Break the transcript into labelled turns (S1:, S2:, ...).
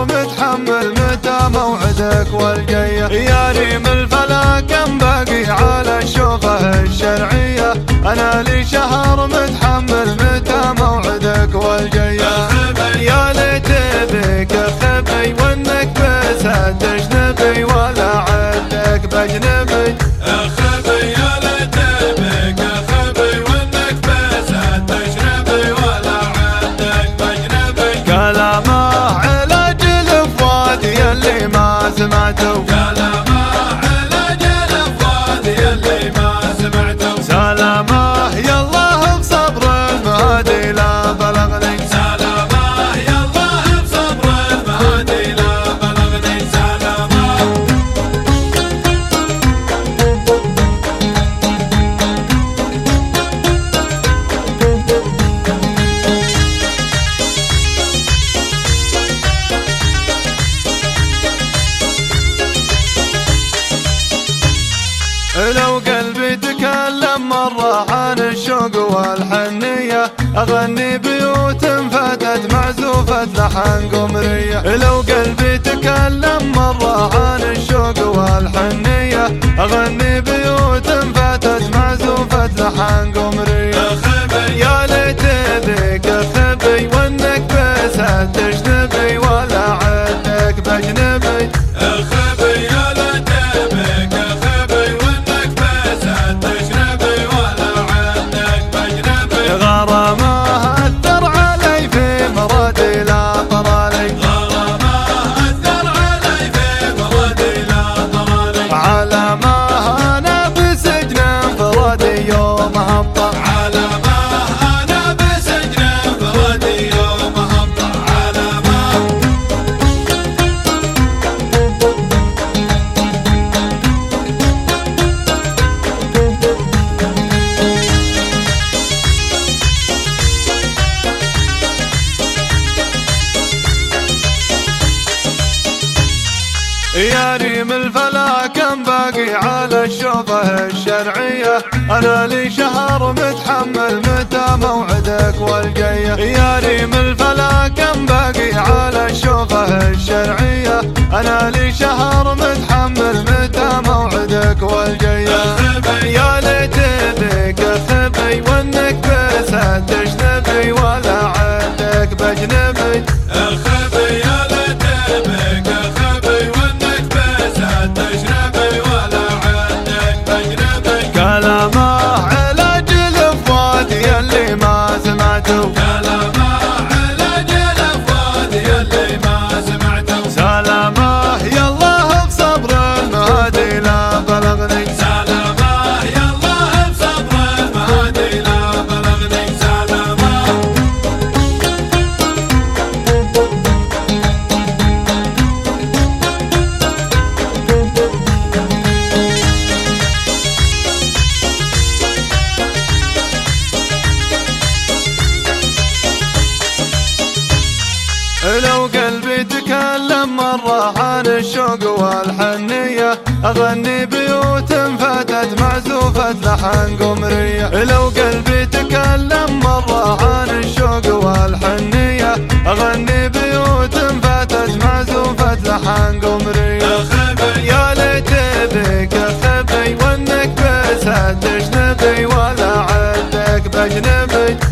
S1: شهر متحمل متى موعدك والجية؟ يا ريم الفلا كم باقي على الشوفة الشرعية؟ أنا لي شهر متحمل متى موعدك والجية؟ يا ليت بك أخبي وإنك بس تجنبي ولا عدك بجنبي.
S2: أخبي يا ليت بك أخبي وإنك بس تجنبي ولا عدك بجنبي.
S1: كلامه علاج الفؤاد يلي ما سمعته،
S2: كلامه علاج الفؤاد يلي ما سمعته.
S1: سلامه يالله بصبر المهدي لا بلغني.
S2: سلامه يالله بصبر المهدي لا بلغني. سلامه
S1: لو قلبي تكلم مرة عن الشوق والحنية، أغني بيوت فتت معزوفة لحن قمرية. لو قلبي تكلم مرة عن الشوق والحنية، أغني بيوت فتت معزوفة لحن قمرية. يا ليت بك أخبي وإنك بس تجنبي ولا عدك بجنبي.
S2: أخبي يا ليت بك أخبي وإنك بس تجنبي ولا عدك بجنبي.
S1: غرامه أثر علي في مرادي لا طرالي.
S2: غرامه أثر علي في مرادي لا طرالي.
S1: على ما أنا بسجن انفرادي يوم هبطة.
S2: على ما أنا بسجن انفرادي يوم هبطة. على ما
S1: يا ريم الفلا كم باقي على الشوفة الشرعية؟ أنا لي شهر متحمل متى موعدك والجية؟ يا ريم الفلا كم باقي على الشوفة الشرعية؟ أنا لي شهر متحمل متى موعدك والجية؟ يا ليت بك أخبي وإنك بس تجنبي ولا عدك بجنبي.
S2: أخبي يا ليت بك أخبي وإنك بس تجنبي ولا عدك بجنبي.
S1: كلامه علاج الفؤاد يلي ما سمعته،
S2: كلامه علاج الفؤاد يلي ما سمعته.
S1: سلامه يالله بصبر المهدي لا بلغني.
S2: سلامه يالله بصبر المهدي لا بلغني. سلامه
S1: لو قلبي تكلم مرة عن الشوق والحنية، أغني بيوت فتت معزوفة لحن قمرية. لو قلبي تكلم مرة عن الشوق والحنية، أغني بيوت فتت معزوفة لحن قمرية. يا ليت بك أخبي وإنك بس تجنبي ولا عدك بجنبي.